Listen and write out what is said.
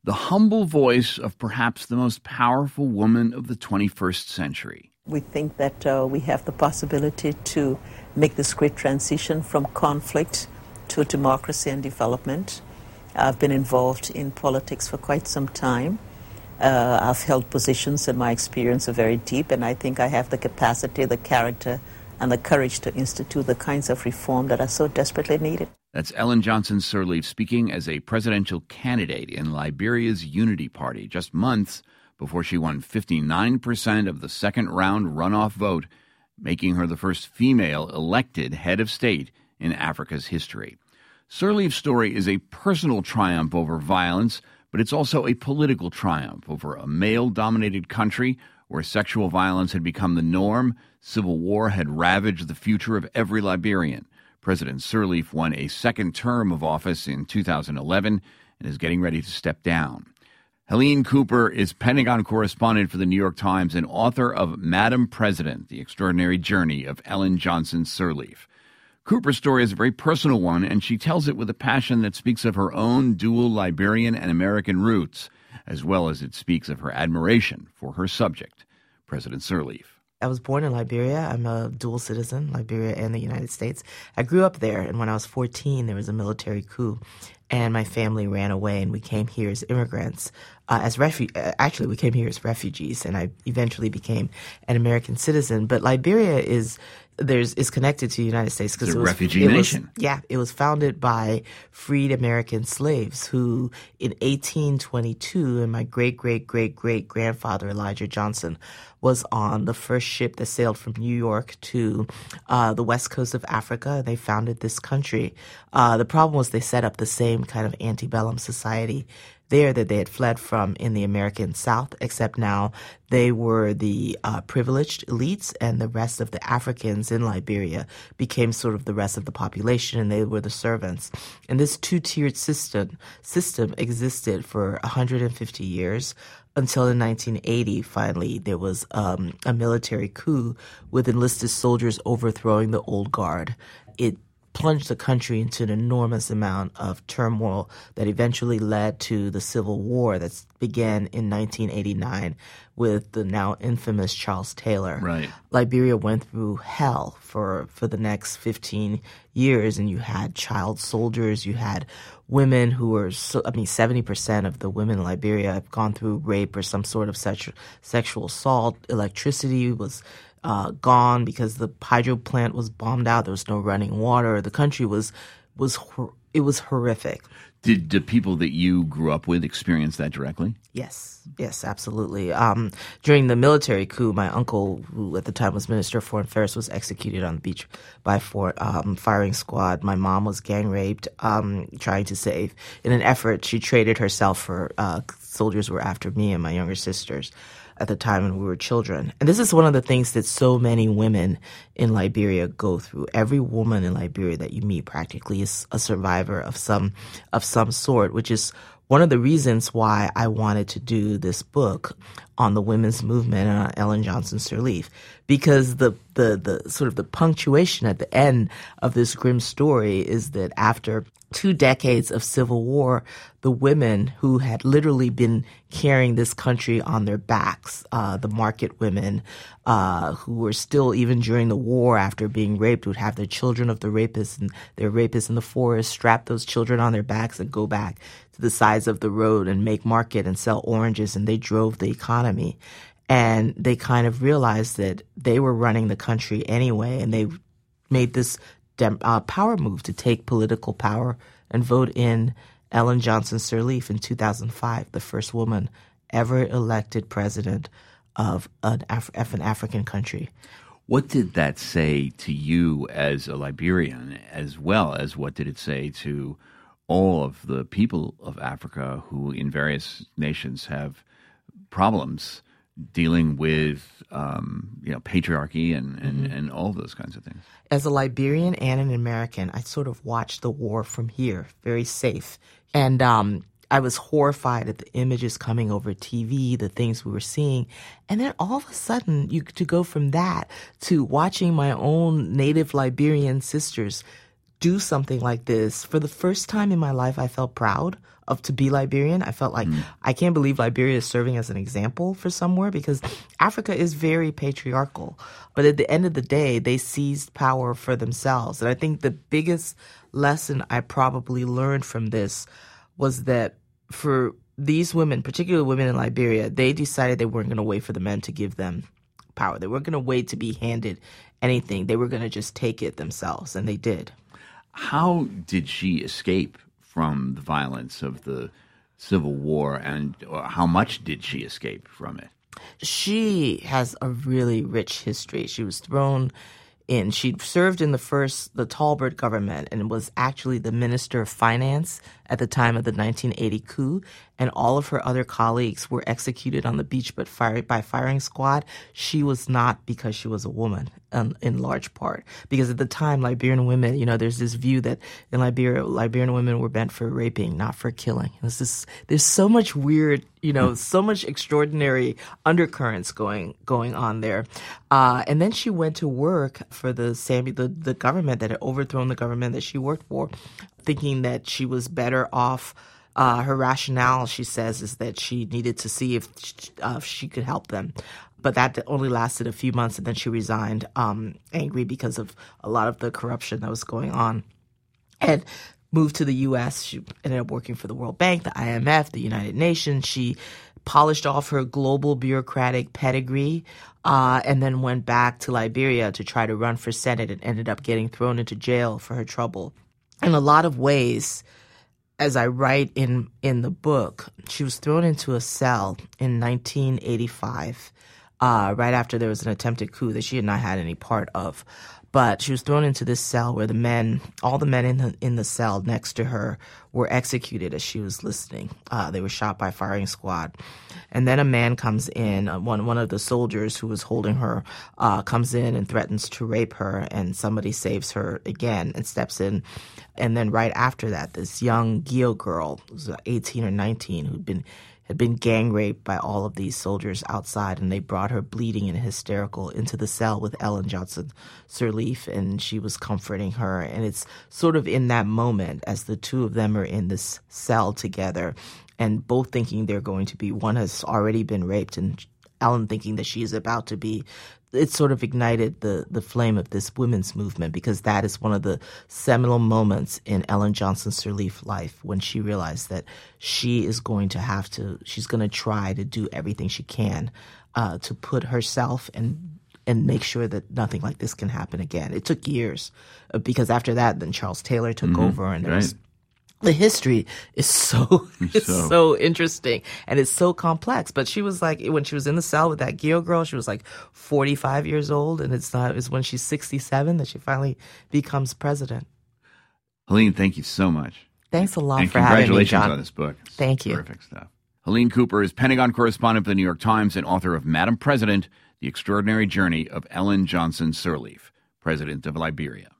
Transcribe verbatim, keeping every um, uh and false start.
the humble voice of perhaps the most powerful woman of the twenty-first century. We think that uh, we have the possibility to make this great transition from conflict to democracy and development. I've been involved in politics for quite some time. Uh, I've held positions and my experience are very deep, and I think I have the capacity, the character, and the courage to institute the kinds of reform that are so desperately needed. That's Ellen Johnson Sirleaf speaking as a presidential candidate in Liberia's Unity Party just months before she won fifty-nine percent of the second-round runoff vote, making her the first female elected head of state in Africa's history. Sirleaf's story is a personal triumph over violence, but it's also a political triumph over a male-dominated country where sexual violence had become the norm. Civil war had ravaged the future of every Liberian. President Sirleaf won a second term of office in two thousand eleven and is getting ready to step down. Helene Cooper is Pentagon correspondent for the New York Times and author of Madam President, The Extraordinary Journey of Ellen Johnson Sirleaf. Cooper's story is a very personal one, and she tells it with a passion that speaks of her own dual Liberian and American roots, as well as it speaks of her admiration for her subject, President Sirleaf. I was born in Liberia. I'm a dual citizen, Liberia and the United States. I grew up there, and when I was fourteen, there was a military coup, and my family ran away, and we came here as immigrants. Uh, as refu- uh, Actually, we came here as refugees, and I eventually became an American citizen. But Liberia is there's is connected to the United States because it's it a was refugee it nation. Was, yeah, it was founded by freed American slaves who, in eighteen twenty-two, and my great great great great grandfather Elijah Johnson was on the first ship that sailed from New York to uh, the west coast of Africa. They founded this country. Uh, the problem was they set up the same kind of antebellum society there that they had fled from in the American South, except now they were the uh, privileged elites, and the rest of the Africans in Liberia became sort of the rest of the population, and they were the servants. And this two-tiered system system existed for one hundred fifty years until in nineteen eighty, finally, there was um, a military coup with enlisted soldiers overthrowing the old guard. It plunged the country into an enormous amount of turmoil that eventually led to the Civil War that began in nineteen eighty-nine with the now infamous Charles Taylor. Right. Liberia went through hell for, for the next fifteen years, and you had child soldiers, you had women who were, so, I mean, seventy percent of the women in Liberia have gone through rape or some sort of sexu- sexual assault. Electricity was Uh, gone because the hydro plant was bombed out. There was no running water. The country was was hor- it was horrific. Did the people that you grew up with experience that directly? Yes, yes, absolutely. Um, during the military coup, my uncle, who at the time was Minister of Foreign Affairs, was executed on the beach by a um, firing squad. My mom was gang raped, um, trying to save. In an effort, she traded herself for uh, soldiers who were after me and my younger sisters at the time when we were children. And this is one of the things that so many women in Liberia go through. Every woman in Liberia that you meet practically is a survivor of some of some sort, which is one of the reasons why I wanted to do this book on the women's movement and on Ellen Johnson Sirleaf, because the, the, the sort of the punctuation at the end of this grim story is that after two decades of civil war, the women who had literally been carrying this country on their backs, uh, the market women, uh, who were still, even during the war after being raped, would have their children of the rapists and their rapists in the forest, strap those children on their backs and go back to the sides of the road and make market and sell oranges, and they drove the economy. And they kind of realized that they were running the country anyway, and they made this dem- uh, power move to take political power and vote in Ellen Johnson Sirleaf in two thousand five, the first woman ever elected president of an, Af- of an African country. What did that say to you as a Liberian, as well as what did it say to all of the people of Africa who in various nations have problems dealing with um, you know, patriarchy and, and, mm-hmm. and all those kinds of things? As a Liberian and an American, I sort of watched the war from here, very safe. And um, I was horrified at the images coming over T V, the things we were seeing. And then all of a sudden, you to go from that to watching my own native Liberian sisters do something like this, for the first time in my life, I felt proud of to be Liberian. I felt like, mm. I can't believe Liberia is serving as an example for somewhere, because Africa is very patriarchal. But at the end of the day, they seized power for themselves. And I think the biggest lesson I probably learned from this was that for these women, particularly women in Liberia, they decided they weren't going to wait for the men to give them power. They weren't going to wait to be handed anything. They were going to just take it themselves, and they did. How did she escape from the violence of the Civil War, and how much did she escape from it? She has a really rich history. She was thrown in. She served in the first, the Talbert government, and was actually the Minister of Finance at the time of the nineteen eighty coup. And all of her other colleagues were executed on the beach but fired by firing squad. She was not, because she was a woman, um, in large part. Because at the time, Liberian women, you know, there's this view that in Liberia, Liberian women were meant for raping, not for killing. It was this, there's so much weird, you know, so much extraordinary undercurrents going going on there. Uh, and then she went to work for the Sammy, the, the government that had overthrown the government that she worked for, thinking that she was better off. Uh, her rationale, she says, is that she needed to see if, uh, if she could help them. But that only lasted a few months, and then she resigned, um, angry because of a lot of the corruption that was going on. And moved to the U S. She ended up working for the World Bank, the I M F, the United Nations. She polished off her global bureaucratic pedigree, uh, and then went back to Liberia to try to run for Senate, and ended up getting thrown into jail for her trouble. In a lot of ways, as I write in, in the book, she was thrown into a cell in nineteen eighty-five, uh, right after there was an attempted coup that she had not had any part of. But she was thrown into this cell where the men, all the men in the, in the cell next to her were executed as she was listening. Uh, they were shot by firing squad. And then a man comes in, uh, one, one of the soldiers who was holding her uh, comes in and threatens to rape her, and somebody saves her again and steps in. And then right after that, this young Gio girl, who was eighteen or nineteen, who'd been had been gang raped by all of these soldiers outside, and they brought her bleeding and hysterical into the cell with Ellen Johnson Sirleaf, and she was comforting her. And it's sort of in that moment, as the two of them are in this cell together, and both thinking they're going to be, one has already been raped, and Ellen thinking that she is about to be, it sort of ignited the, the flame of this women's movement, because that is one of the seminal moments in Ellen Johnson Sirleaf's life, when she realized that she is going to have to, she's going to try to do everything she can uh, to put herself and and make sure that nothing like this can happen again. It took years, uh, because after that, then Charles Taylor took mm-hmm. over, and there right. was the history is so it's so. so interesting, and it's so complex. But she was like, when she was in the cell with that Gio girl, she was like forty-five years old, and it's not it's when she's sixty-seven that she finally becomes president. Helene, thank you so much. Thanks a lot and for having me, congratulations John. on this book. It's Thank you. Terrific stuff. Helene Cooper is Pentagon correspondent for the New York Times and author of Madam President, The Extraordinary Journey of Ellen Johnson Sirleaf, President of Liberia.